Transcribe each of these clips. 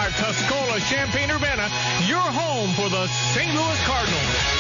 Tuscola, Champaign-Urbana, your home for the St. Louis Cardinals.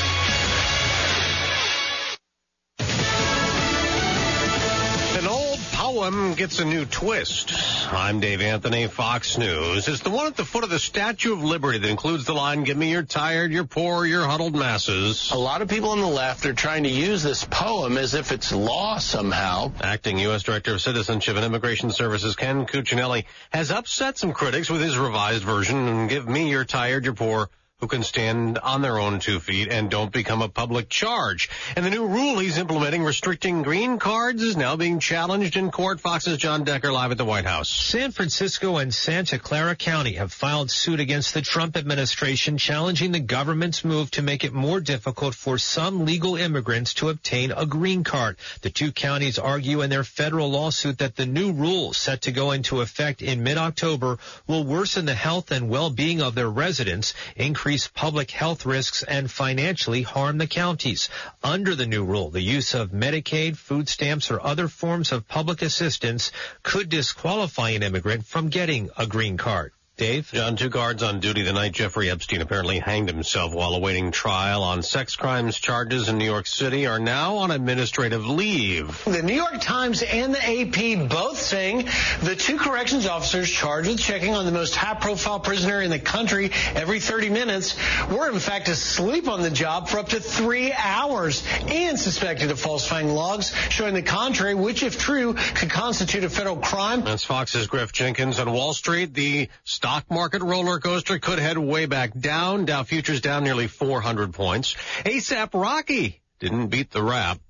An old poem gets a new twist. I'm Dave Anthony, Fox News. It's the one at the foot of the Statue of Liberty that includes the line, "Give me your tired, your poor, your huddled masses." A lot of people on the left are trying to use this poem as if it's law somehow. Acting U.S. Director of Citizenship and Immigration Services Ken Cuccinelli has upset some critics with his revised version, "Give me your tired, your poor, who can stand on their own 2 feet and don't become a public charge." And the new rule he's implementing restricting green cards is now being challenged in court. Fox's John Decker live at the White House. San Francisco and Santa Clara County have filed suit against the Trump administration, challenging the government's move to make it more difficult for some legal immigrants to obtain a green card. The two counties argue in their federal lawsuit that the new rule, set to go into effect in mid-October, will worsen the health and well-being of their residents, increase public health risks, and financially harm the counties. Under the new rule, the use of Medicaid, food stamps, or other forms of public assistance could disqualify an immigrant from getting a green card. Dave? John, 2 guards on duty the night Jeffrey Epstein apparently hanged himself while awaiting trial on sex crimes charges in New York City are now on administrative leave. The New York Times and the AP both saying the 2 corrections officers charged with checking on the most high-profile prisoner in the country every 30 minutes were, in fact, asleep on the job for up to 3 hours and suspected of falsifying logs showing the contrary, which, if true, could constitute a federal crime. That's Fox's Griff Jenkins. On Wall Street, the stock market roller coaster could head way back down. Dow futures down nearly 400 points. A$AP Rocky didn't beat the rap.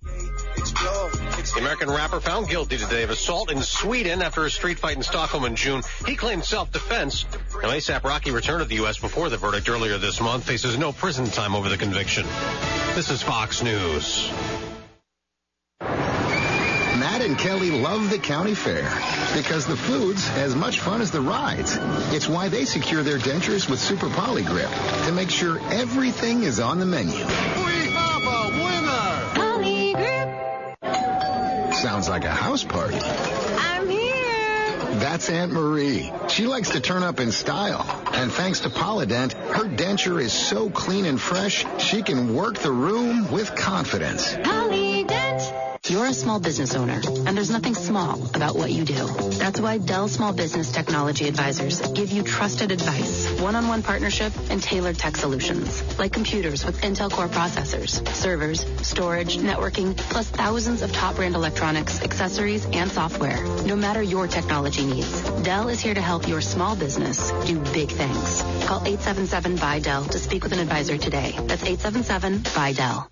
The American rapper found guilty today of assault in Sweden after a street fight in Stockholm in June. He claimed self-defense. Now, A$AP Rocky returned to the U.S. before the verdict earlier this month, faces no prison time over the conviction. This is Fox News. Matt and Kelly love the county fair because the food's as much fun as the rides. It's why they secure their dentures with Super Poly Grip to make sure everything is on the menu. We have a winner! Poly Grip. Sounds like a house party. I'm here. That's Aunt Marie. She likes to turn up in style. And thanks to Polydent, her denture is so clean and fresh, she can work the room with confidence. Polydent. You're a small business owner, and there's nothing small about what you do. That's why Dell Small Business Technology Advisors give you trusted advice, one-on-one partnership, and tailored tech solutions, like computers with Intel Core processors, servers, storage, networking, plus thousands of top-brand electronics, accessories, and software. No matter your technology needs, Dell is here to help your small business do big things. Call 877-BUY-DELL to speak with an advisor today. That's 877-BUY-DELL.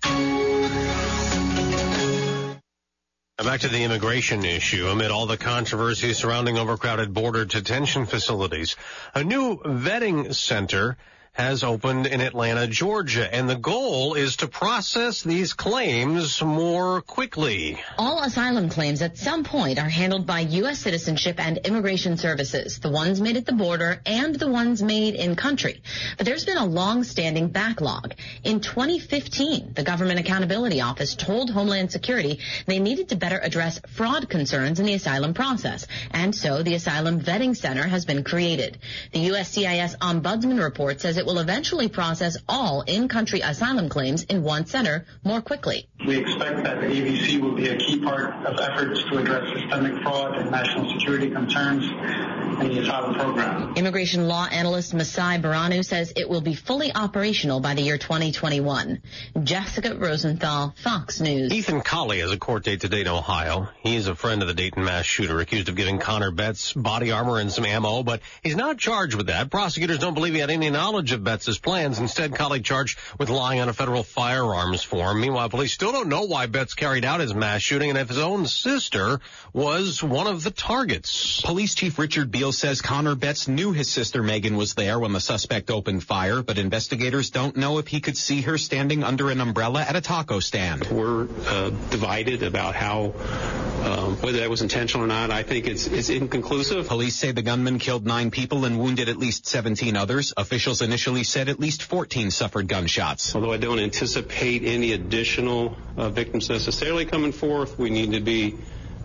Back to the immigration issue. Amid all the controversy surrounding overcrowded border detention facilities, a new vetting center has opened in Atlanta, Georgia, and the goal is to process these claims more quickly. All asylum claims at some point are handled by U.S. Citizenship and Immigration Services, the ones made at the border and the ones made in country. But there's been a long-standing backlog. In 2015, the Government Accountability Office told Homeland Security they needed to better address fraud concerns in the asylum process, and so the Asylum Vetting Center has been created. The USCIS Ombudsman report says it will eventually process all in-country asylum claims in one center more quickly. We expect that the AVC will be a key part of efforts to address systemic fraud and national security concerns in the asylum program. Immigration law analyst Masai Baranu says it will be fully operational by the year 2021. Jessica Rosenthal, Fox News. Ethan Colley has a court date today in Ohio. He is a friend of the Dayton mass shooter, accused of giving Connor Betts body armor and some ammo, but he's not charged with that. Prosecutors don't believe he had any knowledge of Betts' plans. Instead, Colley charged with lying on a federal firearms form. Meanwhile, police still don't know why Betts carried out his mass shooting and if his own sister was one of the targets. Police Chief Richard Beal says Connor Betts knew his sister Megan was there when the suspect opened fire, but investigators don't know if he could see her standing under an umbrella at a taco stand. We're divided about how whether that was intentional or not. I think it's inconclusive. Police say the gunman killed 9 people and wounded at least 17 others. Officials initially said at least 14 suffered gunshots. Although I don't anticipate any additional victims necessarily coming forth, we need to be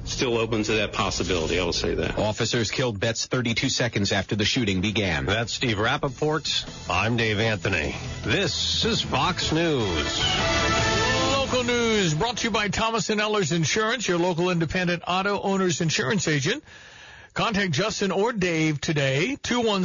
still open to that possibility. I will say that. Officers killed Betts 32 seconds after the shooting began. That's Steve Rappaport. I'm Dave Anthony. This is Fox News. Local news brought to you by Thomas & Ellers Insurance, your local independent auto owner's insurance agent. Contact Justin or Dave today,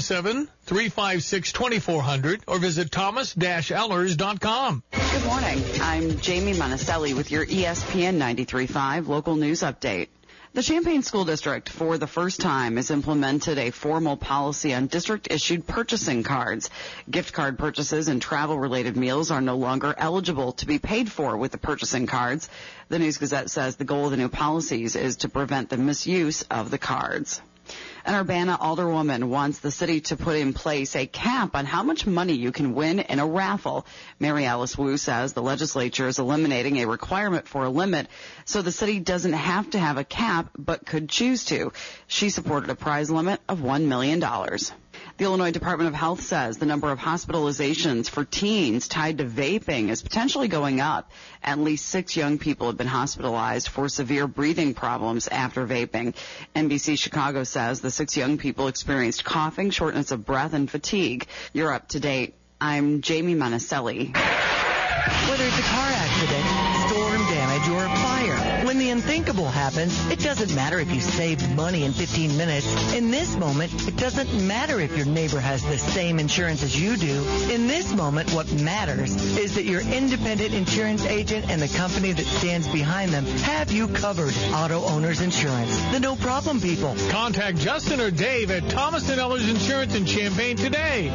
217-356-2400, or visit thomas-ellers.com. Good morning. I'm Jamie Monticelli with your ESPN 93.5 local news update. The Champaign School District, for the first time, has implemented a formal policy on district-issued purchasing cards. Gift card purchases and travel-related meals are no longer eligible to be paid for with the purchasing cards. The News Gazette says the goal of the new policies is to prevent the misuse of the cards. An Urbana alderwoman wants the city to put in place a cap on how much money you can win in a raffle. Mary Alice Wu says the legislature is eliminating a requirement for a limit so the city doesn't have to have a cap but could choose to. She supported a prize limit of $1 million. The Illinois Department of Health says the number of hospitalizations for teens tied to vaping is potentially going up. At least 6 young people have been hospitalized for severe breathing problems after vaping. NBC Chicago says the 6 young people experienced coughing, shortness of breath, and fatigue. You're up to date. I'm Jamie Monticelli. Whether it's a car accident, storm damage, or fire, when the unthinkable happens, it doesn't matter if you saved money in 15 minutes. In this moment, it doesn't matter if your neighbor has the same insurance as you do. In this moment, what matters is that your independent insurance agent and the company that stands behind them have you covered. Auto Owners Insurance, the no problem people. Contact Justin or Dave at Thomas & Ellers Insurance in Champaign today,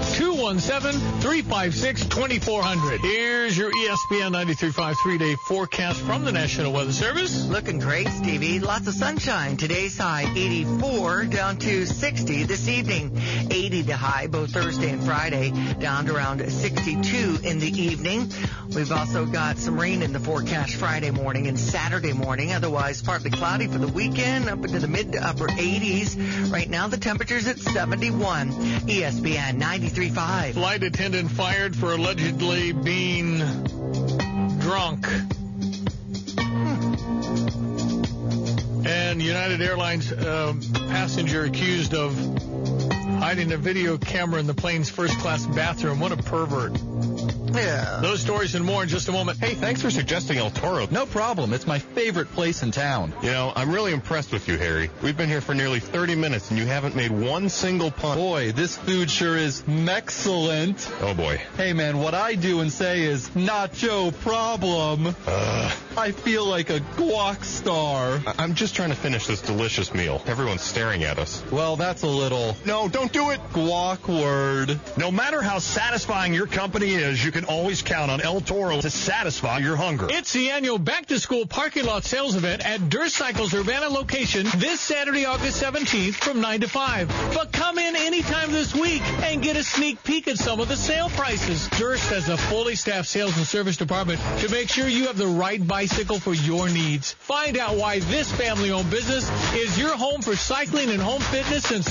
217-356-2400. Here's your ESPN 93.5 3-day forecast from the National Weather Service. Looking great, Stevie. Lots of sunshine. Today's high 84 down to 60 this evening. 80 the high both Thursday and Friday, down to around 62 in the evening. We've also got some rain in the forecast Friday morning and Saturday morning. Otherwise, partly cloudy for the weekend, up into the mid to upper 80s. Right now, the temperature's at 71. ESPN 93.5. Flight attendant fired for allegedly being drunk. And United Airlines passenger accused of hiding a video camera in the plane's first-class bathroom. What a pervert. Yeah. Those stories and more in just a moment. Hey, thanks for suggesting El Toro. No problem. It's my favorite place in town. You know, I'm really impressed with you, Harry. We've been here for nearly 30 minutes, and you haven't made one single pun. Boy, this food sure is excellent. Oh, boy. Hey, man, what I do and say is nacho problem. I feel like a guac star. I'm just trying to finish this delicious meal. Everyone's staring at us. Well, that's a little... No, don't do it. Guac word. No matter how satisfying your company is, you can always count on El Toro to satisfy your hunger. It's the annual back-to-school parking lot sales event at Durst-Cycle's Urbana location this Saturday, August 17th from 9 to 5. But come in anytime this week and get a sneak peek at some of the sale prices. Durst has a fully staffed sales and service department to make sure you have the right bicycle for your needs. Find out why this family-owned business is your home for cycling and home fitness since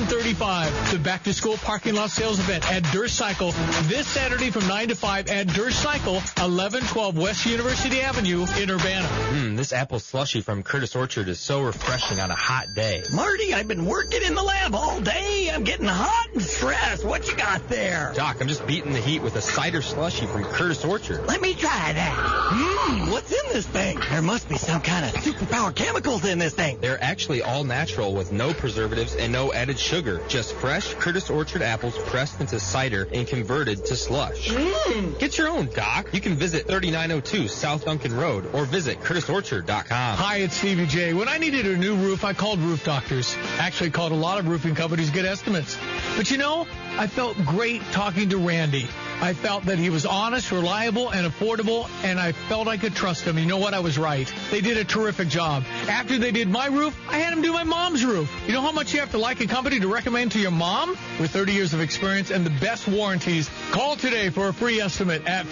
1935. The back-to-school parking lot sales event at Durst-Cycle this Saturday from 9 to 5 at Durst Cycle, 1112 West University Avenue in Urbana. This apple slushy from Curtis Orchard is so refreshing on a hot day. Marty, I've been working in the lab all day. I'm getting hot and stressed. What you got there? Doc, I'm just beating the heat with a cider slushy from Curtis Orchard. Let me try that. What's in this thing? There must be some kind of superpower chemicals in this thing. They're actually all natural with no preservatives and no added sugar. Just fresh Curtis Orchard apples pressed into cider and converted to slush. Get your own, Doc. You can visit 3902 South Duncan Road or visit CurtisOrchard.com. Hi, it's Stevie J. When I needed a new roof, I called Roof Doctors. Actually called a lot of roofing companies to get estimates. But you know, I felt great talking to Randy. I felt that he was honest, reliable, and affordable, and I felt I could trust him. You know what? I was right. They did a terrific job. After they did my roof, I had them do my mom's roof. You know how much you have to like a company to recommend to your mom? With 30 years of experience and the best warranties, call today for a free estimate at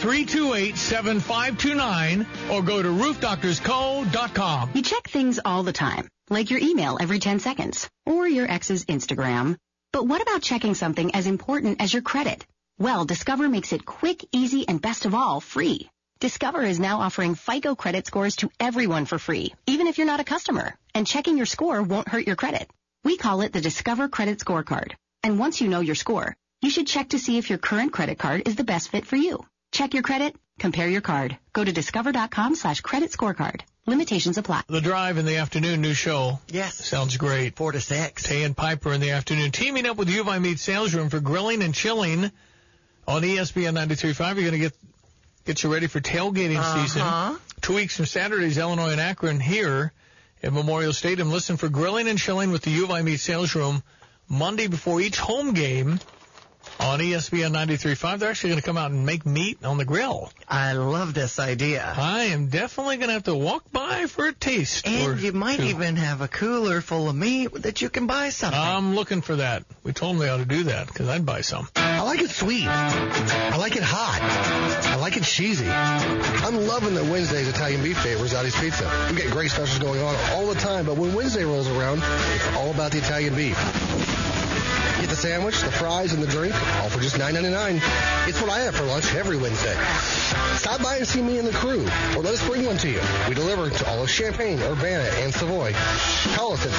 328-7529 or go to roofdoctorsco.com. You check things all the time, like your email every 10 seconds or your ex's Instagram. But what about checking something as important as your credit? Well, Discover makes it quick, easy, and best of all, free. Discover is now offering FICO credit scores to everyone for free, even if you're not a customer. And checking your score won't hurt your credit. We call it the Discover Credit Scorecard. And once you know your score, you should check to see if your current credit card is the best fit for you. Check your credit, compare your card. Go to discover.com/credit scorecard. Limitations apply. The Drive in the afternoon, new show. Yes. Sounds great. 4 to 6. Tay and Piper in the afternoon. Teaming up with U of I Meat Sales Room for grilling and chilling on ESPN 93.5. You're going to get you ready for tailgating season. 2 weeks from Saturdays, Illinois and Akron here at Memorial Stadium. Listen for grilling and chilling with the U of I Meat Sales Room Monday before each home game on ESPN 93.5. They're actually going to come out and make meat on the grill. I love this idea. I am definitely going to have to walk by for a taste. And you might even have a cooler full of meat that you can buy something. I'm looking for that. We told them they ought to do that because I'd buy some. I like it sweet. I like it hot. I like it cheesy. I'm loving the Wednesday's Italian beef day at Rosati's Pizza. We get great specials going on all the time, but when Wednesday rolls around, it's all about the Italian beef. Get the sandwich, the fries, and the drink, all for just $9.99. It's what I have for lunch every Wednesday. Stop by and see me and the crew, or let us bring one to you. We deliver to all of Champaign, Urbana, and Savoy. Call us at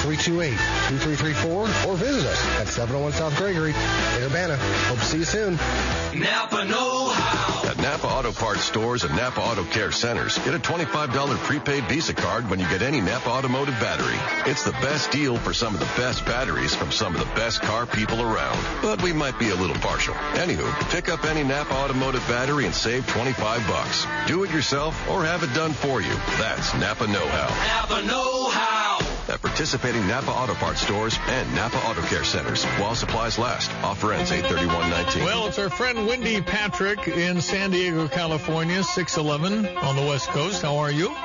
328-2334 or visit us at 701 South Gregory in Urbana. Hope to see you soon. Napa know-how. At Napa Auto Parts stores and Napa Auto Care Centers, get a $25 prepaid Visa card when you get any Napa Automotive battery. It's the best deal for some of the best batteries from some of the best car people around. But we might be a little partial. Anywho, pick up any Napa Automotive battery and save $25. Do it yourself or have it done for you. That's Napa know-how. Napa know-how. At participating Napa Auto Parts stores and Napa Auto Care Centers while supplies last. Offer ends 8/31/19. Well, it's our friend Wendy Patrick in San Diego, California, 611 on the West Coast. How are you?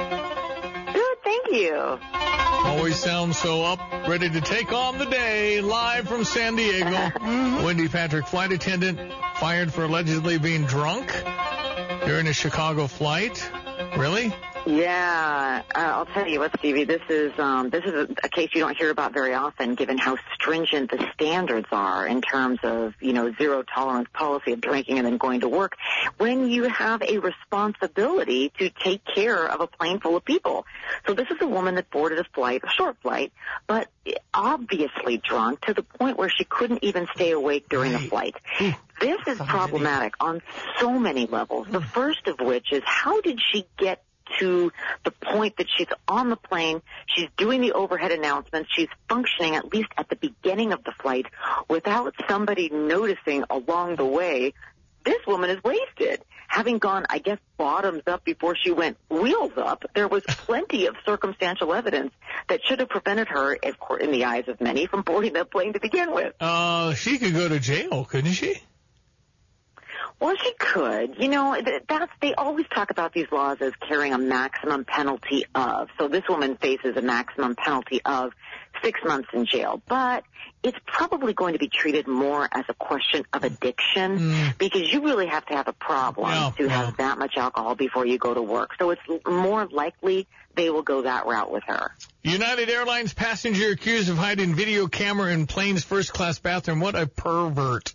Good, thank you. Always sound so up, ready to take on the day, live from San Diego. Wendy Patrick, flight attendant, fired for allegedly being drunk during a Chicago flight. Really? Yeah, I'll tell you what, Stevie. This is a case you don't hear about very often, given how stringent the standards are in terms of zero tolerance policy of drinking and then going to work. When you have a responsibility to take care of a plane full of people, so this is a woman that boarded a flight, a short flight, but obviously drunk to the point where she couldn't even stay awake during the flight. This is problematic on so many levels. The first of which is, how did she get to the point that she's on the plane, she's doing the overhead announcements, she's functioning at least at the beginning of the flight without somebody noticing along the way? This woman is wasted. Having gone, I guess, bottoms up before she went wheels up, there was plenty of circumstantial evidence that should have prevented her, in the eyes of many, from boarding that plane to begin with. She could go to jail, couldn't she? Well, she could. They always talk about these laws as carrying a maximum penalty of. So this woman faces a maximum penalty of 6 months in jail. But it's probably going to be treated more as a question of addiction because you really have to have a problem to have that much alcohol before you go to work. So it's more likely they will go that route with her. United Airlines passenger accused of hiding video camera in plane's first-class bathroom. What a pervert.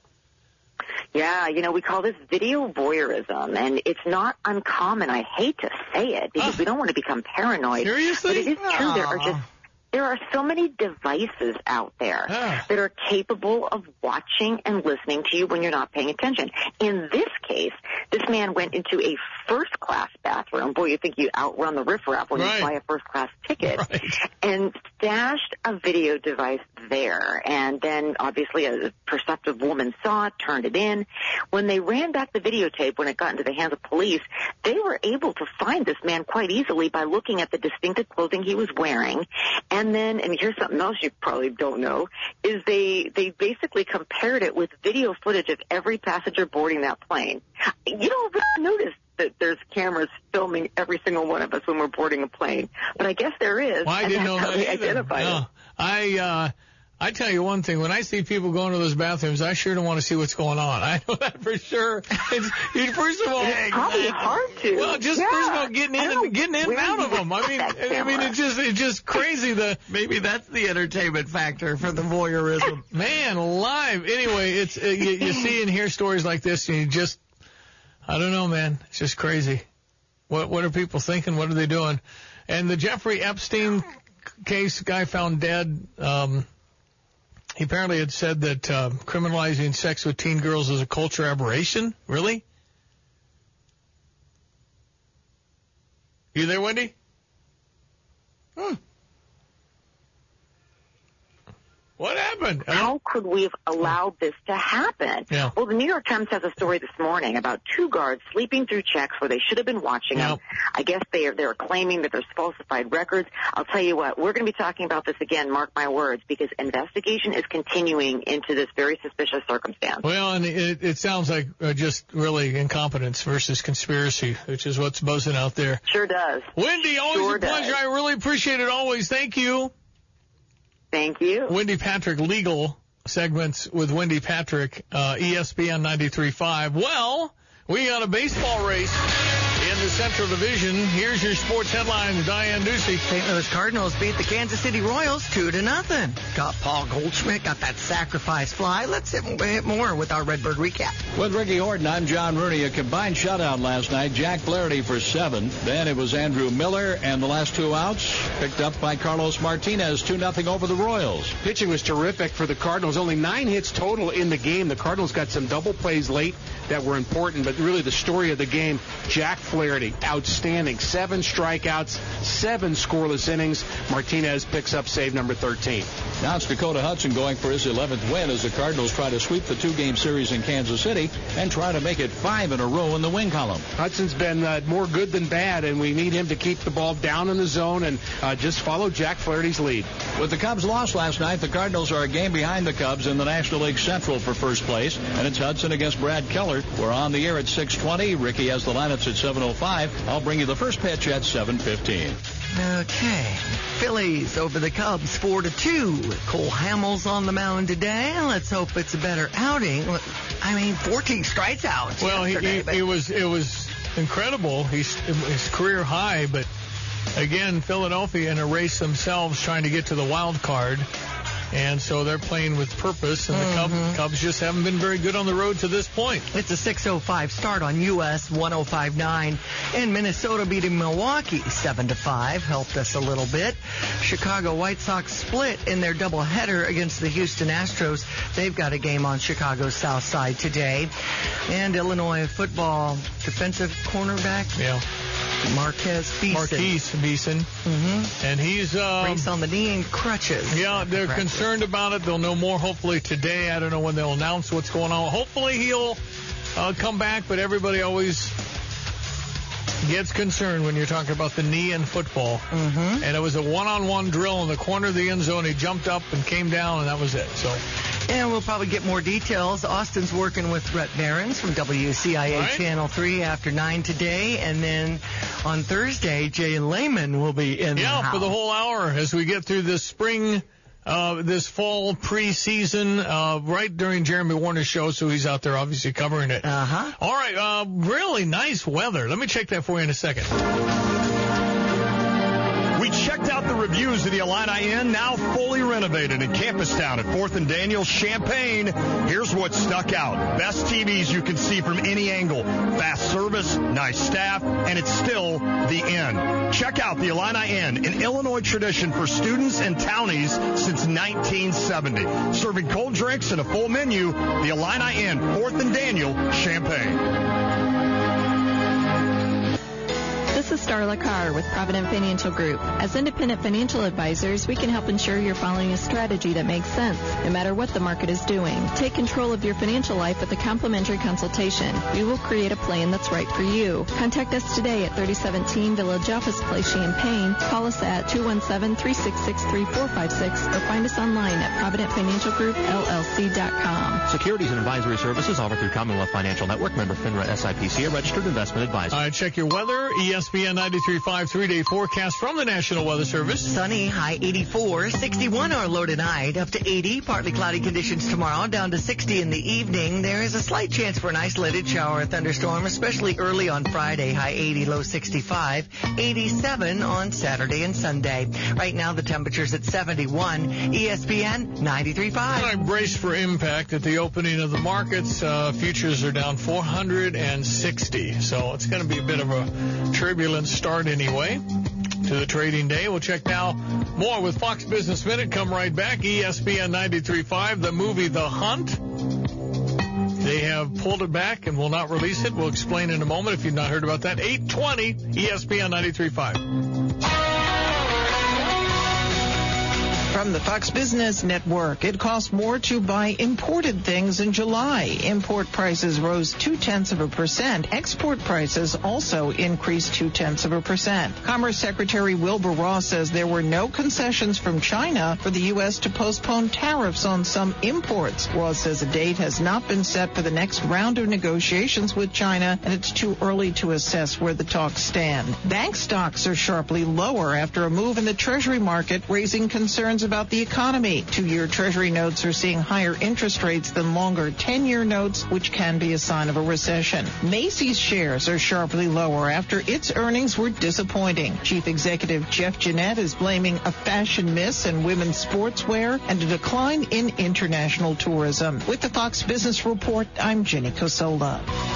Yeah, we call this video voyeurism, and it's not uncommon. I hate to say it because we don't want to become paranoid. Seriously? But it is true. There are so many devices out there that are capable of watching and listening to you when you're not paying attention. In this case, this man went into a first-class bathroom. Boy, you think you outrun the riffraff when you buy a first-class ticket. And stashed a video device there. And then, obviously, a perceptive woman saw it, turned it in. When they ran back the videotape, when it got into the hands of police, they were able to find this man quite easily by looking at the distinctive clothing he was wearing. And then, and here's something else you probably don't know, is they basically compared it with video footage of every passenger boarding that plane. You don't really notice that there's cameras filming every single one of us when we're boarding a plane. But I guess there is. Well, I didn't know that either. I tell you one thing, when I see people going to those bathrooms, I sure don't want to see what's going on. I know that for sure. First of all, it's probably hard to. Well, first of all, getting in and out of them. I mean, it's just crazy. Maybe that's the entertainment factor for the voyeurism. Man, alive. Anyway, it's you see and hear stories like this, and you just. I don't know, man. It's just crazy. What are people thinking? What are they doing? And the Jeffrey Epstein case, guy found dead. He apparently had said that criminalizing sex with teen girls is a culture aberration. Really? You there, Wendy? What happened? How could we have allowed this to happen? Yeah. Well, the New York Times has a story this morning about two guards sleeping through checks where they should have been watching them. I guess they're claiming that there's falsified records. I'll tell you what, we're going to be talking about this again, mark my words, because investigation is continuing into this very suspicious circumstance. Well, and it sounds like just really incompetence versus conspiracy, which is what's buzzing out there. Sure does. Wendy, always a pleasure. I really appreciate it always. Thank you. Thank you. Wendy Patrick, legal segments with Wendy Patrick, ESPN 93.5. Well, we got a baseball race in the Central Division. Here's your sports headlines, Diane Ducey. St. Louis Cardinals beat the Kansas City Royals 2-0. Got Paul Goldschmidt, got that sacrifice fly. Let's hit more with our Redbird recap. With Ricky Horton, I'm John Rooney. A combined shutout last night. Jack Flaherty for 7. Then it was Andrew Miller, and the last 2 outs picked up by Carlos Martinez, 2-0 over the Royals. Pitching was terrific for the Cardinals. Only 9 hits total in the game. The Cardinals got some double plays late that were important, but really the story of the game, Jack Flaherty, outstanding. 7 strikeouts, 7 scoreless innings. Martinez picks up save number 13. Now it's Dakota Hudson going for his 11th win as the Cardinals try to sweep the 2-game series in Kansas City and try to make it 5 in a row in the win column. Hudson's been more good than bad, and we need him to keep the ball down in the zone and just follow Jack Flaherty's lead. With the Cubs lost last night, the Cardinals are a game behind the Cubs in the National League Central for first place, and it's Hudson against Brad Keller. We're on the air at 6:20. Ricky has the lineups at 7:05. I'll bring you the first pitch at 7:15. Okay. Phillies over the Cubs 4-2. Cole Hamels on the mound today. Let's hope it's a better outing. I mean, 14 strikeouts. Well, it was incredible. His career high, but again, Philadelphia in a race themselves trying to get to the wild card. And so they're playing with purpose, and the Cubs just haven't been very good on the road to this point. It's a 6:05 start on US 105.9, and Minnesota beating Milwaukee 7-5, helped us a little bit. Chicago White Sox split in their doubleheader against the Houston Astros. They've got a game on Chicago's south side today. And Illinois football defensive cornerback. Yeah. Marquise Beeson. And he's race on the knee and crutches. Yeah, they're concerned about it. They'll know more hopefully today. I don't know when they'll announce what's going on. Hopefully he'll come back, but everybody always gets concerned when you're talking about the knee in football. And it was a one-on-one drill in the corner of the end zone. He jumped up and came down, and that was it. So. And we'll probably get more details. Austin's working with Brett Behrens from WCIA Channel 3 after 9 today. And then on Thursday, Jay Lehman will be in the house. For the whole hour as we get through this spring, this fall preseason, right during Jeremy Warner's show. So he's out there obviously covering it. All right. Really nice weather. Let me check that for you in a second. We checked out the reviews of the Illini Inn, now fully renovated in Campustown at 4th and Daniel, Champaign. Here's what stuck out. Best TVs you can see from any angle. Fast service, nice staff, and it's still the Inn. Check out the Illini Inn, an Illinois tradition for students and townies since 1970. Serving cold drinks and a full menu, the Illini Inn, 4th and Daniel, Champaign. This is Starla Carr with Provident Financial Group. As independent financial advisors, we can help ensure you're following a strategy that makes sense, no matter what the market is doing. Take control of your financial life with a complimentary consultation. We will create a plan that's right for you. Contact us today at 3017 Village Office Place, Champaign. Call us at 217-366-3456 or find us online at ProvidentFinancialGroupLLC.com. Securities and advisory services offered through Commonwealth Financial Network, member FINRA SIPC, a registered investment advisor. All right, check your weather. ESPN ESPN 93.5 3-day forecast from the National Weather Service. Sunny, high 84, 61 our low tonight, up to 80. Partly cloudy conditions tomorrow, down to 60 in the evening. There is a slight chance for an isolated shower or thunderstorm, especially early on Friday, high 80, low 65. 87 on Saturday and Sunday. Right now the temperature's at 71. ESPN 93.5. I brace for impact at the opening of the markets. Futures are down 460. So it's going to be a bit of a turbulent start anyway to the trading day. We'll check now more with Fox Business Minute. Come right back. ESPN 93.5, the movie The Hunt. They have pulled it back and will not release it. We'll explain in a moment if you've not heard about that. 8:20, ESPN 93.5. From the Fox Business Network, it costs more to buy imported things in July. Import prices rose 0.2%. Export prices also increased 0.2%. Commerce Secretary Wilbur Ross says there were no concessions from China for the U.S. to postpone tariffs on some imports. Ross says a date has not been set for the next round of negotiations with China, and it's too early to assess where the talks stand. Bank stocks are sharply lower after a move in the Treasury market, raising concerns about the economy. 2-year Treasury notes are seeing higher interest rates than longer 10-year notes, which can be a sign of a recession. Macy's shares are sharply lower after its earnings were disappointing. Chief Executive Jeff Gennette is blaming a fashion miss in women's sportswear and a decline in international tourism. With the Fox Business Report, I'm Jenny Cosola.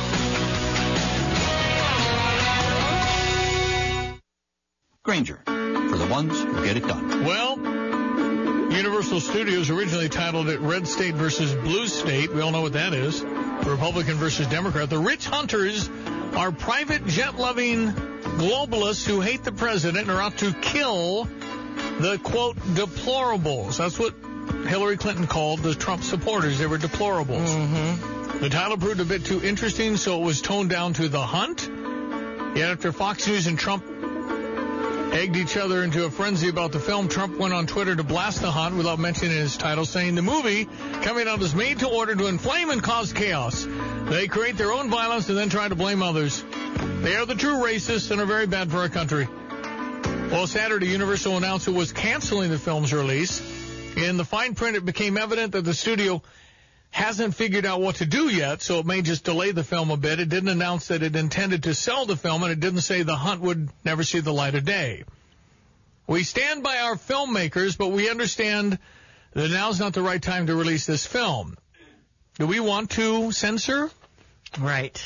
Grainger, for the ones who get it done. Well, Universal Studios originally titled it Red State versus Blue State. We all know what that is. Republican versus Democrat. The rich hunters are private jet-loving globalists who hate the president and are out to kill the, quote, deplorables. That's what Hillary Clinton called the Trump supporters. They were deplorables. Mm-hmm. The title proved a bit too interesting, so it was toned down to The Hunt. Yet after Fox News and Trump egged each other into a frenzy about the film, Trump went on Twitter to blast The Hunt without mentioning his title, saying the movie coming out is made to order to inflame and cause chaos. They create their own violence and then try to blame others. They are the true racists and are very bad for our country. Well, Saturday, Universal announced it was canceling the film's release. In the fine print, it became evident that the studio hasn't figured out what to do yet, so it may just delay the film a bit. It didn't announce that it intended to sell the film, and it didn't say The Hunt would never see the light of day. We stand by our filmmakers, but we understand that now's not the right time to release this film. Do we want to censor? Right.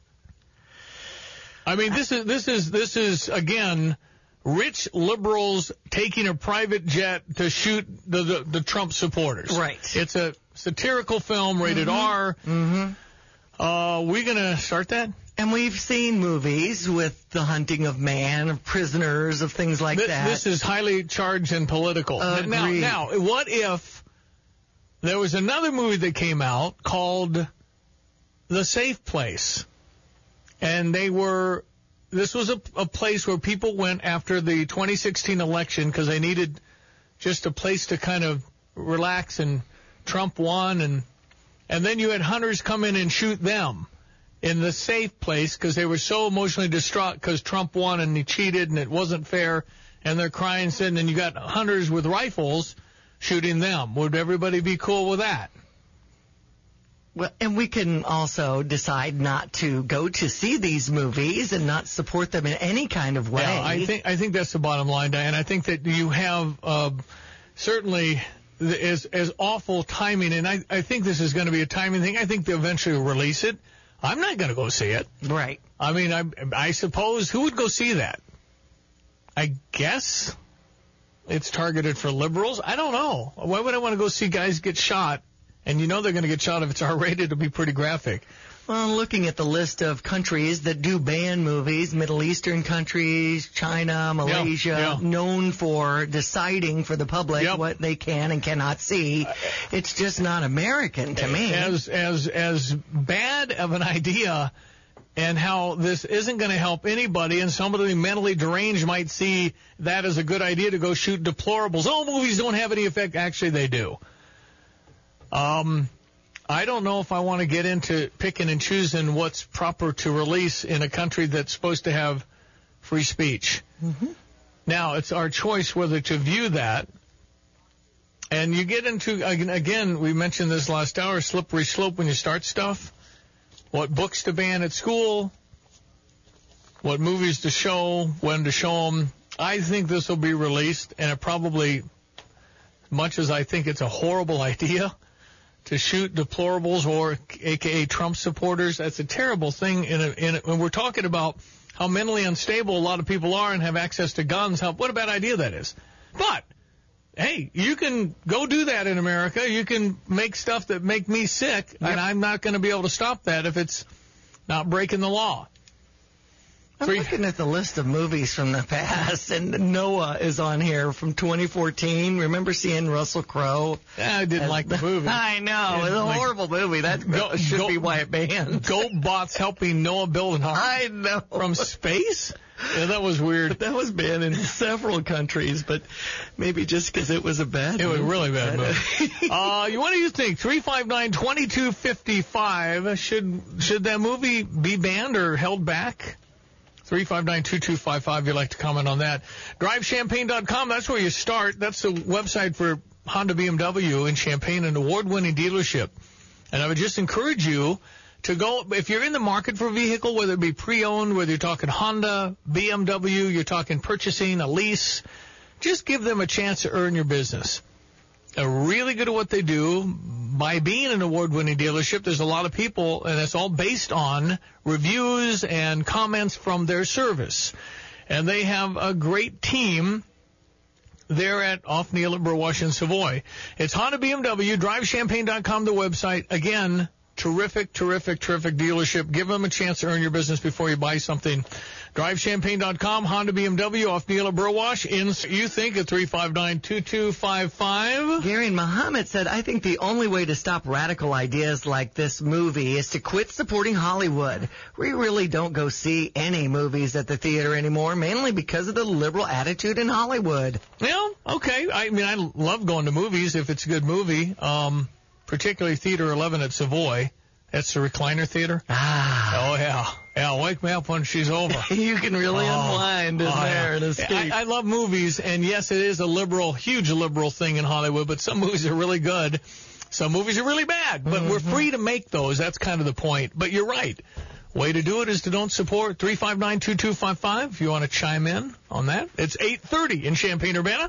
I mean, this is again, rich liberals taking a private jet to shoot the Trump supporters. Right. It's a satirical film, rated R. Mm-hmm. We going to start that? And we've seen movies with the hunting of man, of prisoners, of things like that. This is highly charged and political. Now, what if there was another movie that came out called The Safe Place? And this was a place where people went after the 2016 election because they needed just a place to kind of relax, and Trump won, and then you had hunters come in and shoot them in the safe place because they were so emotionally distraught because Trump won and he cheated and it wasn't fair, and they're crying, and then you got hunters with rifles shooting them. Would everybody be cool with that? Well, and we can also decide not to go to see these movies and not support them in any kind of way. Yeah, I think that's the bottom line, Diane. I think that you have certainly as awful timing, and I think this is going to be a timing thing. I think they'll eventually release it. I'm not going to go see it. Right. I mean, I suppose who would go see that? I guess it's targeted for liberals. I don't know. Why would I want to go see guys get shot? And you know they're going to get shot if it's R-rated. It'll be pretty graphic. Well, looking at the list of countries that do ban movies, Middle Eastern countries, China, Malaysia, known for deciding for the public what they can and cannot see, it's just not American to me. As bad of an idea, and how this isn't going to help anybody, and somebody mentally deranged might see that as a good idea to go shoot deplorables. Oh, movies don't have any effect. Actually, they do. I don't know if I want to get into picking and choosing what's proper to release in a country that's supposed to have free speech. Mm-hmm. Now, it's our choice whether to view that. And you get into, again, we mentioned this last hour, slippery slope when you start stuff. What books to ban at school, what movies to show, when to show them. I think this will be released, and it probably, much as I think it's a horrible idea to shoot deplorables or a.k.a. Trump supporters, that's a terrible thing. When we're talking about how mentally unstable a lot of people are and have access to guns, what a bad idea that is. But, hey, you can go do that in America. You can make stuff that make me sick, and I'm not going to be able to stop that if it's not breaking the law. I'm looking at the list of movies from the past, and Noah is on here from 2014. Remember seeing Russell Crowe? Yeah, I didn't like the movie. I know. It was a horrible movie. That should be why it banned. GoatBots helping Noah build an ark. I know. From space? Yeah, that was weird. But that was banned in several countries, but maybe just because it was a bad movie. It was a really bad movie. What do you think? 359-2255. Should that movie be banned or held back? 359-2255, you'd like to comment on that. DriveChampaign.com, that's where you start. That's the website for Honda BMW in Champaign, an award-winning dealership. And I would just encourage you to go, if you're in the market for a vehicle, whether it be pre-owned, whether you're talking Honda, BMW, you're talking purchasing, a lease, just give them a chance to earn your business. They're really good at what they do. By being an award-winning dealership, there's a lot of people, and it's all based on reviews and comments from their service. And they have a great team there off Neal at Burwash and Savoy. It's Honda BMW, DriveChampaign.com, the website. Again, terrific dealership. Give them a chance to earn your business before you buy something. DriveChampaign.com, Honda BMW off Neal at Burwash. You think at 359-2255. Gary and Muhammad said, I think the only way to stop radical ideas like this movie is to quit supporting Hollywood. We really don't go see any movies at the theater anymore, mainly because of the liberal attitude in Hollywood. Yeah, okay. I mean, I love going to movies if it's a good movie, particularly Theater 11 at Savoy. That's the recliner theater. Oh, yeah. Yeah, wake me up when she's over. You can really unwind in there and escape. I love movies, and yes, it is a huge liberal thing in Hollywood, but some movies are really good. Some movies are really bad, but we're free to make those. That's kind of the point. But you're right. Way to do it is to don't support. 359-2255 if you want to chime in on that. It's 8:30 in Champaign-Urbana.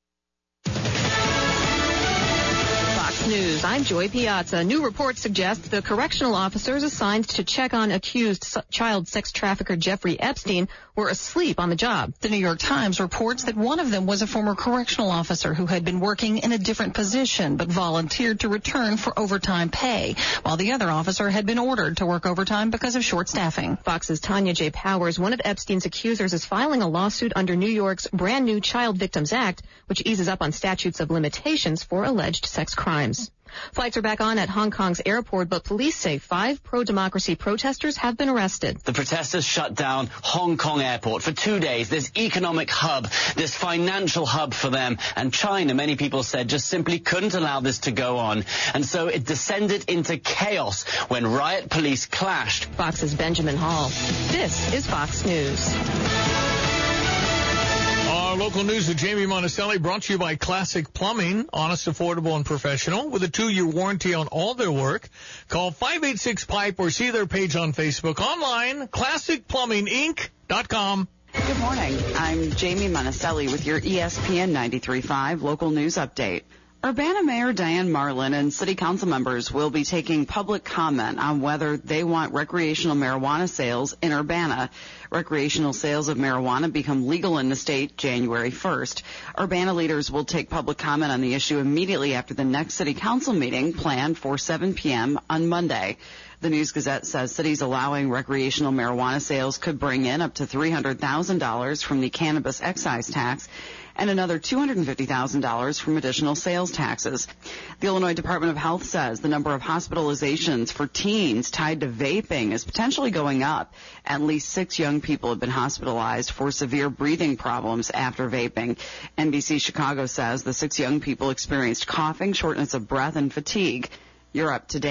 News. I'm Joy Piazza. New reports suggest the correctional officers assigned to check on accused child sex trafficker Jeffrey Epstein were asleep on the job. The New York Times reports that one of them was a former correctional officer who had been working in a different position but volunteered to return for overtime pay, while the other officer had been ordered to work overtime because of short staffing. Fox's Tanya J. Powers, one of Epstein's accusers, is filing a lawsuit under New York's brand new Child Victims Act, which eases up on statutes of limitations for alleged sex crimes. Flights are back on at Hong Kong's airport, but police say 5 pro-democracy protesters have been arrested. The protesters shut down Hong Kong airport for 2 days, this economic hub, this financial hub for them. And China, many people said, just simply couldn't allow this to go on. And so it descended into chaos when riot police clashed. Fox's Benjamin Hall. This is Fox News. Our local news with Jamie Monticelli brought to you by Classic Plumbing, honest, affordable, and professional, with a 2-year warranty on all their work. Call 586-PIPE or see their page on Facebook. Online, classicplumbinginc.com. Good morning. I'm Jamie Monticelli with your ESPN 93.5 local news update. Urbana Mayor Diane Marlin and city council members will be taking public comment on whether they want recreational marijuana sales in Urbana. Recreational sales of marijuana become legal in the state January 1st. Urbana leaders will take public comment on the issue immediately after the next city council meeting planned for 7 p.m. on Monday. The News-Gazette says cities allowing recreational marijuana sales could bring in up to $300,000 from the cannabis excise tax and another $250,000 from additional sales taxes. The Illinois Department of Health says the number of hospitalizations for teens tied to vaping is potentially going up. At least 6 young people have been hospitalized for severe breathing problems after vaping. NBC Chicago says the 6 young people experienced coughing, shortness of breath, and fatigue. You're up to date.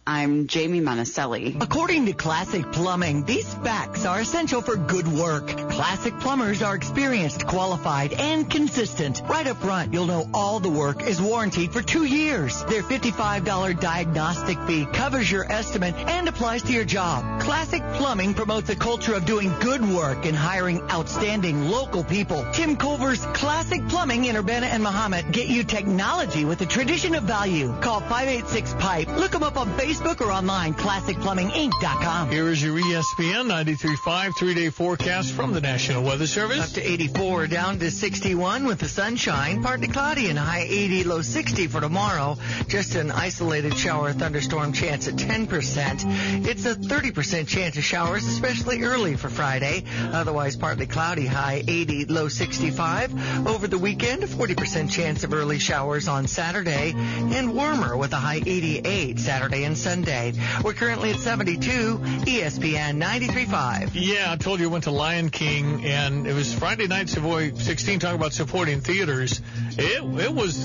I'm Jamie Monticelli. According to Classic Plumbing, these facts are essential for good work. Classic plumbers are experienced, qualified, and consistent. Right up front, you'll know all the work is warranted for 2 years. Their $55 diagnostic fee covers your estimate and applies to your job. Classic Plumbing promotes a culture of doing good work and hiring outstanding local people. Tim Culver's Classic Plumbing in Urbana and Mahomet get you technology with a tradition of value. Call 586-PIPE. Look them up on Facebook or online, classicplumbinginc.com. Here is your ESPN 93.5 3-day forecast from the National Weather Service. Up to 84, down to 61 with the sunshine. Partly cloudy and high 80, low 60 for tomorrow. Just an isolated shower or thunderstorm chance at 10%. It's a 30% chance of showers, especially early for Friday. Otherwise, partly cloudy, high 80, low 65. Over the weekend, a 40% chance of early showers on Saturday. And warmer with a high 88 Saturday and Sunday. We're currently at 72, ESPN 93.5. Yeah, I told you I went to Lion King, and it was Friday night, Savoy 16, talking about supporting theaters. It was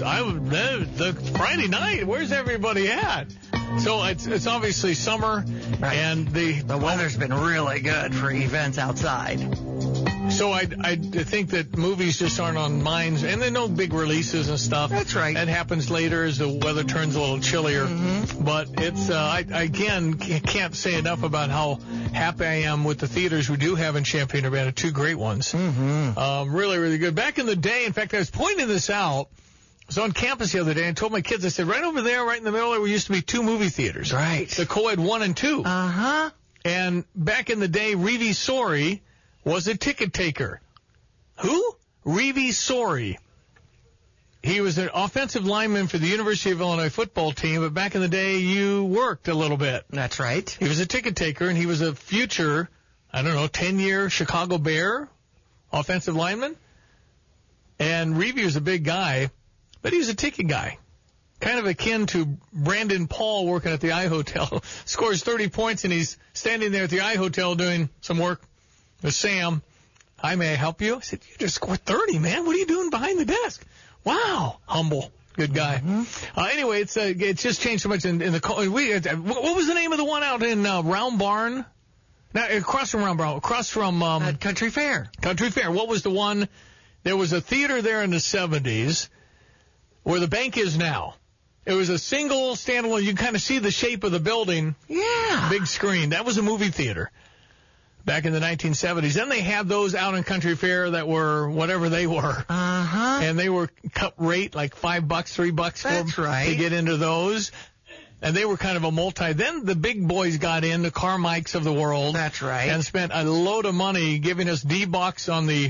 the Friday night. Where's everybody at? So it's obviously summer, right. And the weather's been really good for events outside. So I think that movies just aren't on minds, and there are no big releases and stuff. That's right. That happens later as the weather turns a little chillier. Mm-hmm. But it's I can't say enough about how happy I am with the theaters we do have in Champaign Urbana. 2 great ones. Mm-hmm. Really, really good. Back in the day, in fact, I was pointing this out. I was on campus the other day and told my kids, I said, right over there, right in the middle, there used to be 2 movie theaters. Right. The co-ed 1 and 2. Uh-huh. And back in the day, Reeve Sori was a ticket taker. Who? Reeve Sori. He was an offensive lineman for the University of Illinois football team, but back in the day, you worked a little bit. That's right. He was a ticket taker, and he was a future, 10-year Chicago Bear offensive lineman. And Reeve was a big guy, but he was a ticket guy. Kind of akin to Brandon Paul working at the I-Hotel. Scores 30 points, and he's standing there at the I-Hotel doing some work with Sam. Hi, may I help you? I said, you just scored 30, man. What are you doing behind the desk? Wow. Humble. Good guy. Mm-hmm. Anyway, it's just changed so much in the what was the name of the one out in Round Barn? Now, across from Round Barn. Across from Country Fair. Country Fair. What was the one? There was a theater there in the 70s where the bank is now. It was a single standalone. You kind of see the shape of the building. Yeah. Big screen. That was a movie theater back in the 1970s. Then they had those out in Country Fair that were whatever they were. Uh-huh. And they were cut rate, like $5, $3 That's right. to get into those. And they were kind of a multi. Then the big boys got in, the Carmikes of the world. That's right. And spent a load of money giving us D-Box on the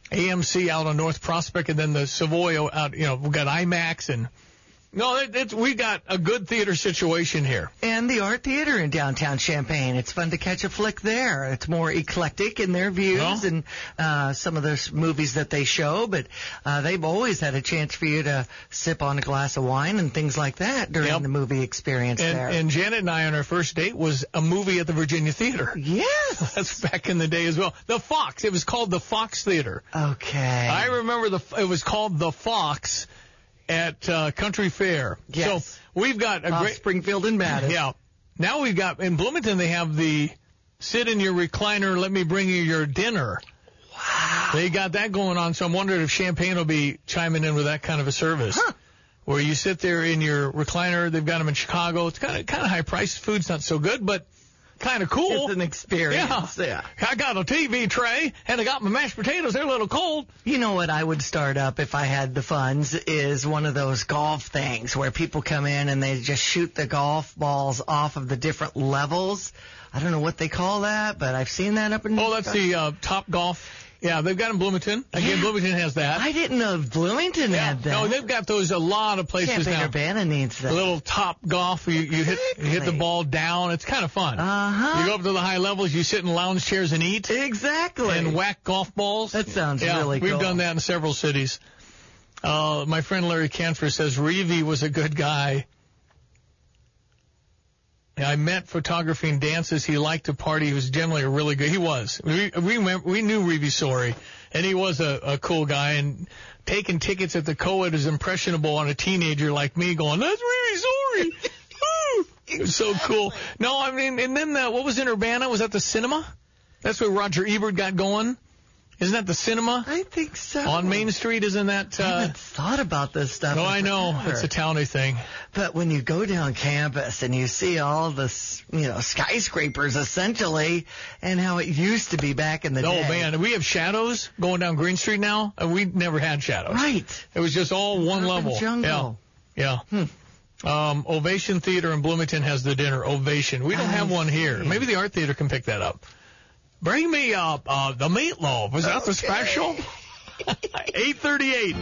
AMC out on North Prospect, and then the Savoy out, we got IMAX and... No, we got a good theater situation here. And the Art Theater in downtown Champaign. It's fun to catch a flick there. It's more eclectic in their views and some of the movies that they show, but they've always had a chance for you to sip on a glass of wine and things like that during the movie experience there. And Janet and I on our first date was a movie at the Virginia Theater. Yes. That's back in the day as well. The Fox. It was called the Fox Theater. Okay. I remember it was called the Fox at Country Fair. Yes. So we've got a great Springfield and Madison. Yeah. Now we've got in Bloomington they have the sit in your recliner, let me bring you your dinner. Wow. They got that going on, so I'm wondering if Champaign will be chiming in with that kind of a service. Huh. Where you sit there in your recliner. They've got them in Chicago. It's kind of high price. Food's not so good, but kind of cool. It's an experience. Yeah. I got a TV tray, and I got my mashed potatoes. They're a little cold. You know what I would start up if I had the funds is one of those golf things where people come in and they just shoot the golf balls off of the different levels. I don't know what they call that, but I've seen that up in... Oh, that's the Top Golf. Yeah, they've got in Bloomington. Again, Bloomington has that. I didn't know Bloomington had that. No, they've got those a lot of places now. Champaign-Urbana needs that. A little Top Golf where you hit the ball down. It's kind of fun. Uh-huh. You go up to the high levels, you sit in lounge chairs and eat. Exactly. And whack golf balls. That sounds really cool. We've done that in several cities. My friend Larry Canfer says Reeve was a good guy. I met photography and dances. He liked to party. He was generally a really good. He was. We knew Reeve Sori, and he was a cool guy. And taking tickets at the co-ed is impressionable on a teenager like me, going, "That's Reeve Sori." It was so cool. No, I mean, and then what was in Urbana? Was that the cinema? That's where Roger Ebert got going. Isn't that the cinema? I think so. On Main Street, isn't that? I haven't thought about this stuff. No, I know. It's a towny thing. But when you go down campus and you see all the, skyscrapers essentially, and how it used to be back in the day. Oh, man. We have shadows going down Green Street now, and we never had shadows. Right. It was just all one level. Jungle. Yeah. Ovation Theater in Bloomington has the dinner. Ovation. We don't have one here. Maybe the Art Theater can pick that up. Bring me the meatloaf. Is that the special? 8:38.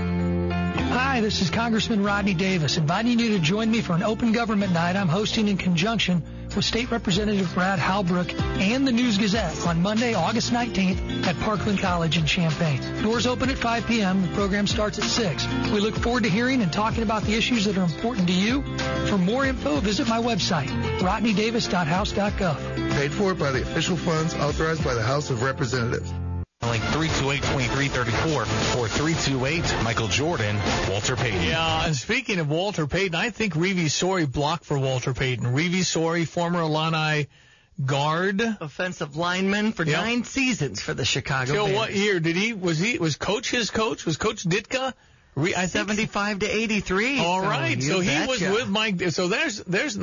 Hi, this is Congressman Rodney Davis, inviting you to join me for an open government night I'm hosting in conjunction with State Representative Brad Halbrook and the News Gazette on Monday, August 19th at Parkland College in Champaign. Doors open at 5 p.m. The program starts at 6. We look forward to hearing and talking about the issues that are important to you. For more info, visit my website, rodneydavis.house.gov. Paid for by the official funds authorized by the House of Representatives. Like 328-2334 or 328-Michael Jordan, Walter Payton. Yeah, and speaking of Walter Payton, I think Reeve Sori blocked for Walter Payton. Reeve Sori, former Illini guard. Offensive lineman for 9 seasons for the Chicago Bears. So what year was Coach his coach? Was Coach Ditka? 75 to 83. All right. So he was with Mike. So that's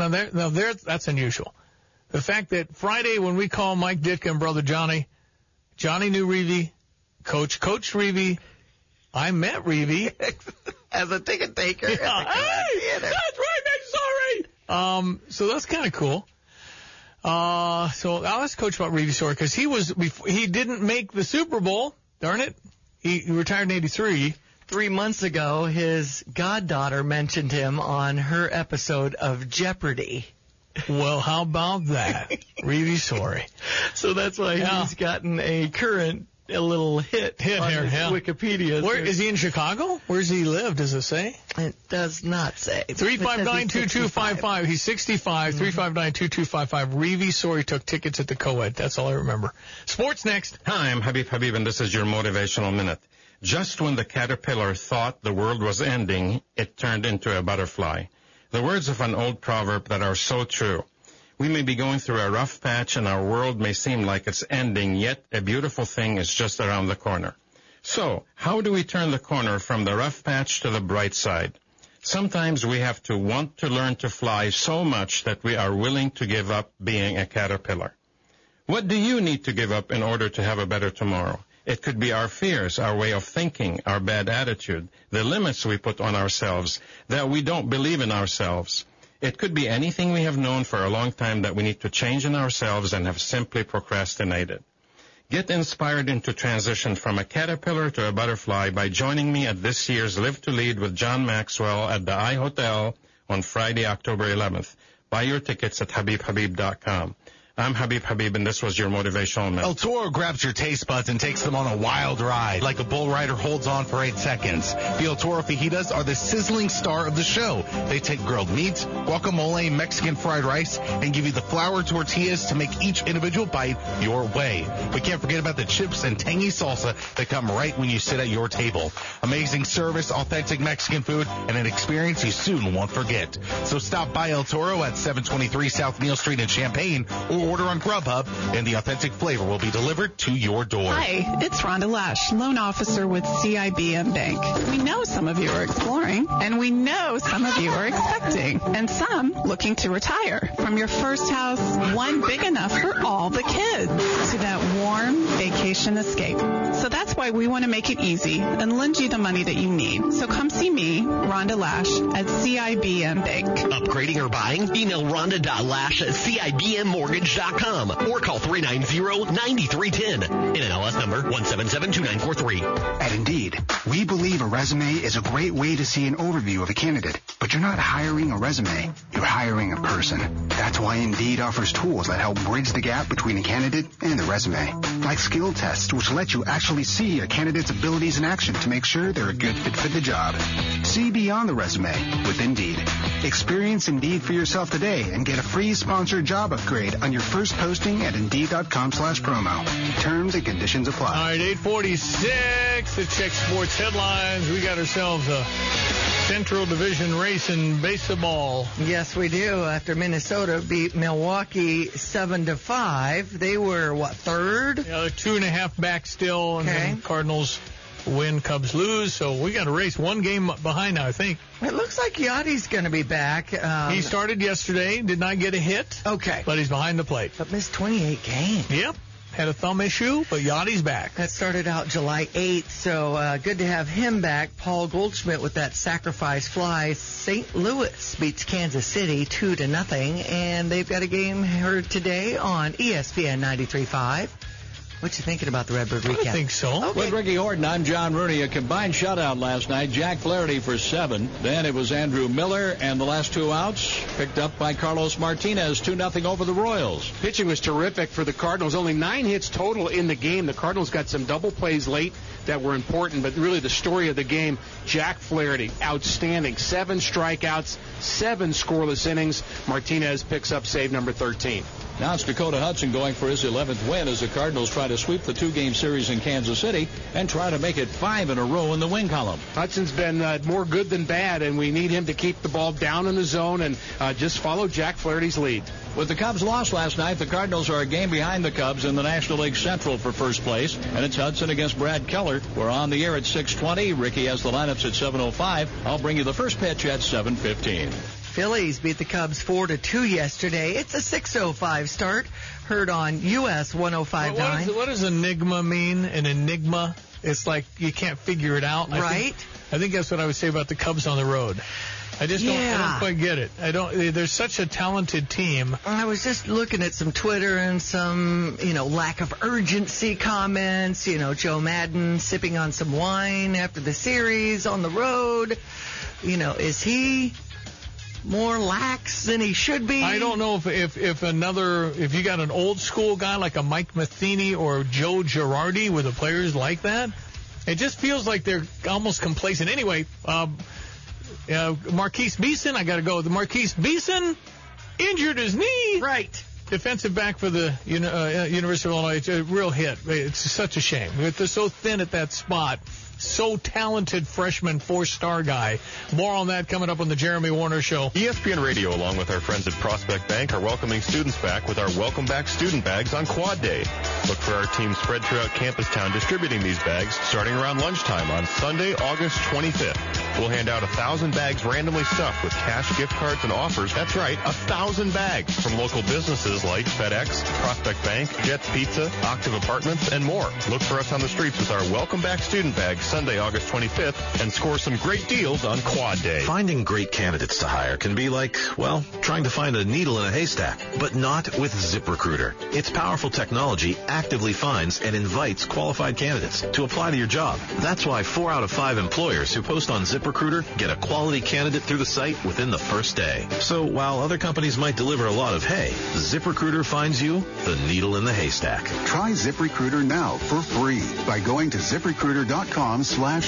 unusual. The fact that Friday when we call Mike Ditka and brother Johnny knew Reeve, coached Reeve. I met Reeve as a ticket taker. Yeah. Hey, that's right, sorry. So that's kind of cool. So I'll ask Coach about Reeve Sori because he didn't make the Super Bowl. Darn it, he retired in '83. 3 months ago, his goddaughter mentioned him on her episode of Jeopardy. Well, how about that? Reeve Sori. So that's why he's gotten a little hit on his Wikipedia. Where is he in Chicago? Where does he live? Does it say? It does not say. 359-2255. He's 65. 359-2255. Reeve Sori took tickets at the Co-Ed. That's all I remember. Sports next. Hi, I'm Habib, and this is your motivational minute. Just when the caterpillar thought the world was ending, it turned into a butterfly. The words of an old proverb that are so true. We may be going through a rough patch and our world may seem like it's ending, yet a beautiful thing is just around the corner. So, how do we turn the corner from the rough patch to the bright side? Sometimes we have to want to learn to fly so much that we are willing to give up being a caterpillar. What do you need to give up in order to have a better tomorrow? It could be our fears, our way of thinking, our bad attitude, the limits we put on ourselves, that we don't believe in ourselves. It could be anything we have known for a long time that we need to change in ourselves and have simply procrastinated. Get inspired into transition from a caterpillar to a butterfly by joining me at this year's Live to Lead with John Maxwell at the iHotel on Friday, October 11th. Buy your tickets at HabibHabib.com. I'm Habib, and this was your motivational minute. El Toro grabs your taste buds and takes them on a wild ride, like a bull rider holds on for 8 seconds. The El Toro fajitas are the sizzling star of the show. They take grilled meats, guacamole, Mexican fried rice, and give you the flour tortillas to make each individual bite your way. We can't forget about the chips and tangy salsa that come right when you sit at your table. Amazing service, authentic Mexican food, and an experience you soon won't forget. So stop by El Toro at 723 South Neal Street in Champaign, or order on Grubhub, and the authentic flavor will be delivered to your door. Hi, it's Rhonda Lash, loan officer with CIBM Bank. We know some of you are exploring, and we know some of you are expecting, and some looking to retire. From your first house, one big enough for all the kids, to that warm vacation escape. So that's why we want to make it easy and lend you the money that you need. So come see me, Rhonda Lash, at CIBM Bank. Upgrading or buying? Email rhonda.lash@cibmmortgage.com or call 390-9310. NMLS number 1772943. At Indeed, we believe a resume is a great way to see an overview of a candidate. But you're not hiring a resume, you're hiring a person. That's why Indeed offers tools that help bridge the gap between a candidate and the resume. Like skill tests, which let you actually see a candidate's abilities in action to make sure they're a good fit for the job. See beyond the resume with Indeed. Experience Indeed for yourself today and get a free sponsored job upgrade on your first posting at Indeed.com/promo. Terms and conditions apply. All right, 8:46 to check sports headlines. We got ourselves a Central Division race in baseball. Yes, we do. After Minnesota beat Milwaukee 7-5, they were, third? Yeah, they're 2.5 back still, and then Cardinals win, Cubs lose. So we got a race one game behind now, I think. It looks like Yachty's going to be back. He started yesterday, did not get a hit. Okay. But he's behind the plate. But missed 28 games. Yep. Had a thumb issue, but Yachty's back. That started out July 8th, so good to have him back. Paul Goldschmidt with that sacrifice fly. St. Louis beats Kansas City 2-0, and they've got a game heard today on ESPN 93.5. What you thinking about the Redbird recap? I think so. Okay. With Ricky Horton, I'm John Rooney. A combined shutout last night. Jack Flaherty for 7. Then it was Andrew Miller, and the last 2 outs picked up by Carlos Martinez, 2-0 over the Royals. Pitching was terrific for the Cardinals. Only 9 hits total in the game. The Cardinals got some double plays late that were important, but really the story of the game, Jack Flaherty, outstanding. 7 strikeouts, 7 scoreless innings. Martinez picks up save number 13. Now it's Dakota Hudson going for his 11th win as the Cardinals try to sweep the 2-game series in Kansas City and try to make it 5 in a row in the win column. Hudson's been more good than bad, and we need him to keep the ball down in the zone and just follow Jack Flaherty's lead. With the Cubs' loss last night, the Cardinals are a game behind the Cubs in the National League Central for first place, and it's Hudson against Brad Keller. We're on the air at 6:20. Ricky has the lineups at 7:05. I'll bring you the first pitch at 7:15. Phillies beat the Cubs 4-2 yesterday. It's a 6:05 start. Heard on US 105.9. What does enigma mean? An enigma? It's like you can't figure it out. Right. I think that's what I would say about the Cubs on the road. I just don't, I don't quite get it. They're such a talented team. I was just looking at some Twitter and some, lack of urgency comments. Joe Madden sipping on some wine after the series on the road. Is he more lax than he should be? I don't know if you got an old school guy like a Mike Matheny or Joe Girardi with the players like that, it just feels like they're almost complacent. Anyway, Marquise Beeson, I got to go with Marquise Beeson, injured his knee. Right. Defensive back for the University of Illinois. It's a real hit. It's such a shame. They're so thin at that spot. So talented freshman 4-star guy. More on that coming up on the Jeremy Warner Show. ESPN Radio, along with our friends at Prospect Bank, are welcoming students back with our Welcome Back student bags on Quad Day. Look for our team spread throughout Campus Town distributing these bags starting around lunchtime on Sunday, August 25th. We'll hand out 1,000 bags randomly stuffed with cash, gift cards, and offers. That's right, 1,000 bags from local businesses like FedEx, Prospect Bank, Jets Pizza, Octave Apartments, and more. Look for us on the streets with our Welcome Back student bags Sunday, August 25th, and score some great deals on Quad Day. Finding great candidates to hire can be like, trying to find a needle in a haystack, but not with ZipRecruiter. Its powerful technology actively finds and invites qualified candidates to apply to your job. That's why 4 out of 5 employers who post on ZipRecruiter get a quality candidate through the site within the first day. So while other companies might deliver a lot of hay, ZipRecruiter finds you the needle in the haystack. Try ZipRecruiter now for free by going to ZipRecruiter.com/free.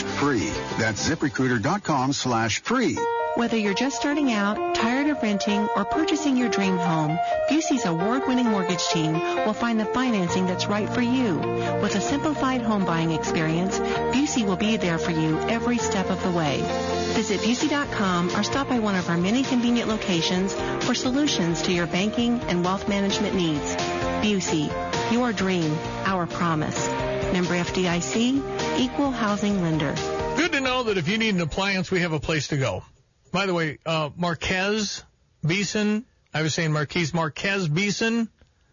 That's ZipRecruiter.com/free. Whether you're just starting out, tired of renting, or purchasing your dream home, Busey's award-winning mortgage team will find the financing that's right for you. With a simplified home buying experience, Busey will be there for you every step of the way. Visit Busey.com or stop by one of our many convenient locations for solutions to your banking and wealth management needs. Busey, your dream, our promise. Member FDIC, Equal Housing Lender. Good to know that if you need an appliance, we have a place to go. By the way, Marquez Beeson, I was saying Marquez Beeson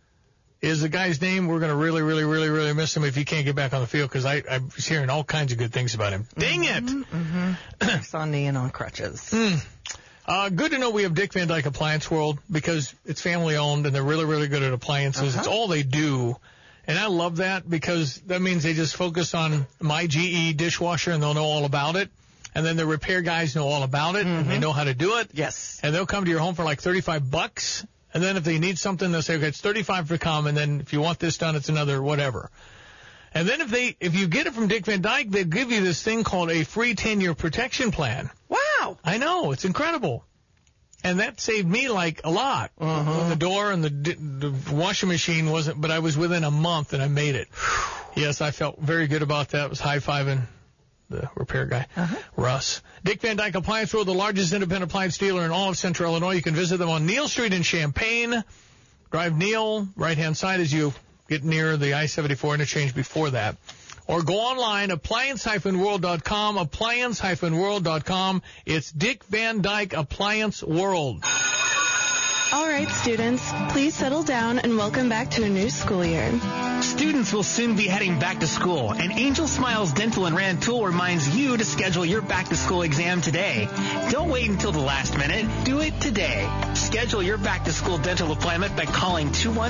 is the guy's name. We're going to really, really, really, really miss him if he can't get back on the field because I was hearing all kinds of good things about him. Dang it! It's on knee and on crutches. Good to know we have Dick Van Dyke Appliance World because it's family owned and they're really, really good at appliances. It's all they do. And I love that because that means they just focus on my GE dishwasher and they'll know all about it. And then the repair guys know all about it and they know how to do it. Yes. And they'll come to your home for like $35. And then if they need something, they'll say, okay, it's $35 to come. And then if you want this done, it's another whatever. And then if you get it from Dick Van Dyke, they'll give you this thing called a free 10-year protection plan. Wow. I know. It's incredible. And that saved me like a lot. The door and the washing machine wasn't, but I was within a month and I made it. Yes, I felt very good about that. I was high-fiving the repair guy, Russ. Dick Van Dyke Appliance World, the largest independent appliance dealer in all of Central Illinois. You can visit them on Neal Street in Champaign. Drive Neal, right-hand side as you get near the I-74 interchange before that. Or go online, appliance-world.com, appliance-world.com. It's Dick Van Dyke Appliance World. All right, students, please settle down and welcome back to a new school year. Students will soon be heading back to school, and Angel Smiles Dental and Rantoul reminds you to schedule your back-to-school exam today. Don't wait until the last minute. Do it today. Schedule your back-to-school dental appointment by calling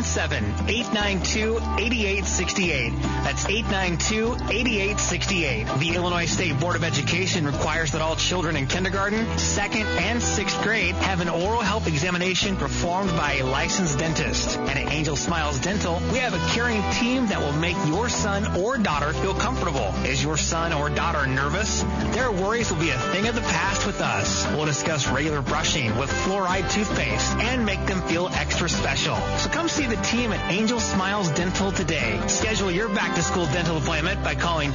217-892-8868. That's 892-8868. The Illinois State Board of Education requires that all children in kindergarten, 2nd, and 6th grade have an oral health examination performed by a licensed dentist. And at Angel Smiles Dental, we have a caring team that will make your son or daughter feel comfortable. Is your son or daughter nervous? Their worries will be a thing of the past with us. We'll discuss regular brushing with fluoride toothpaste and make them feel extra special. So come see the team at Angel Smiles Dental today. Schedule your back-to-school dental appointment by calling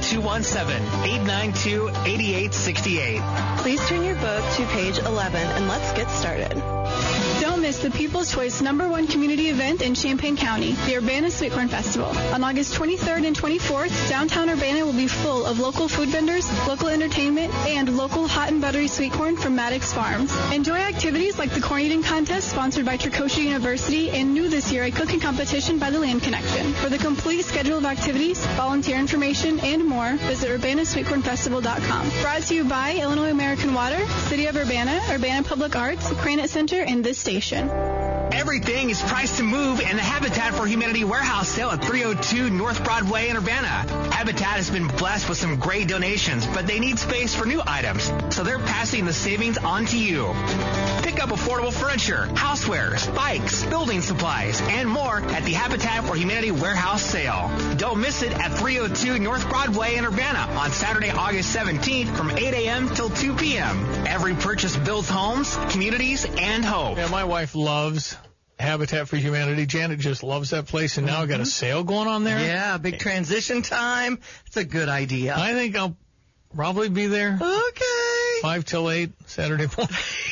217-892-8868. Please turn your book to page 11 and let's get started. Don't miss the People's Choice #1 community event in Champaign County, the Urbana Sweet Corn Festival. On August 23rd and 24th, downtown Urbana will be full of local food vendors, local entertainment, and local hot and buttery sweet corn from Maddox Farms. Enjoy activities like the corn eating contest sponsored by Tricocia University and new this year, a cooking competition by the Land Connection. For the complete schedule of activities, volunteer information, and more, visit UrbanaSweetCornFestival.com. Brought to you by Illinois American Water, City of Urbana, Urbana Public Arts, Granite Center, and this station. Everything is priced to move in the Habitat for Humanity warehouse sale at 302 North Broadway in Urbana. Habitat has been blessed with some great donations, but they need space for new items, so they're passing the savings on to you. Pick up affordable furniture, housewares, bikes, building supplies, and more at the Habitat for Humanity warehouse sale. Don't miss it at 302 North Broadway in Urbana on Saturday, August 17th from 8 a.m. till 2 p.m. Every purchase builds homes, communities, and hope. Yeah, my wife loves Habitat for Humanity. Janet just loves that place, and now I got a sale going on there. Yeah, big transition time. It's a good idea. I think I'll probably be there. Okay. 5 till 8 Saturday morning.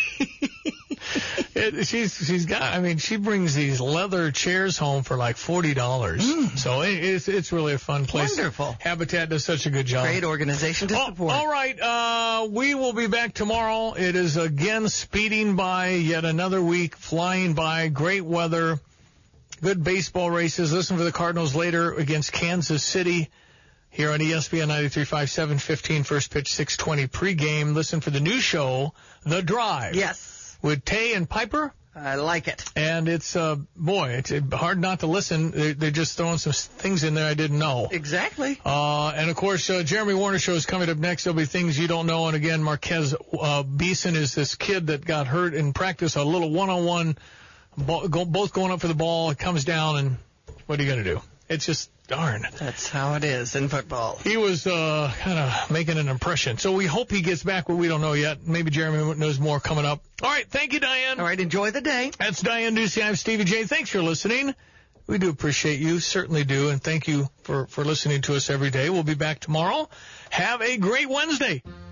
She's got, I mean, she brings these leather chairs home for like $40. So it's really a fun place. Wonderful. Habitat does such a good job. Great organization to support. All right. We will be back tomorrow. It is again speeding by, yet another week flying by. Great weather. Good baseball races. Listen for the Cardinals later against Kansas City here on ESPN 93.5, 7:15 first pitch, 6:20 pregame. Listen for the new show, The Drive. Yes. With Tay and Piper. I like it. And it's, it's hard not to listen. They're just throwing some things in there I didn't know. Exactly. And, of course, Jeremy Warner Show is coming up next. There'll be things you don't know. And, again, Marquez Beeson is this kid that got hurt in practice, a little one-on-one, both going up for the ball. It comes down, and what are you going to do? It's just, darn. That's how it is in football. He was kind of making an impression. So we hope he gets back, but we don't know yet. Maybe Jeremy knows more coming up. All right, thank you, Diane. All right, enjoy the day. That's Diane Ducey. I'm Stevie J. Thanks for listening. We do appreciate you, certainly do, and thank you for listening to us every day. We'll be back tomorrow. Have a great Wednesday.